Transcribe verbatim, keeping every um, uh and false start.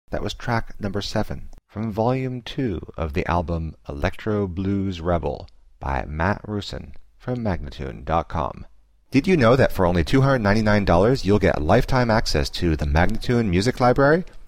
That was track number seven from volume two of the album Electro Blues Rebel by Matt Rusin from Magnatune dot com. Did you know that for only two hundred ninety-nine dollars you'll get lifetime access to the Magnatune Music Library?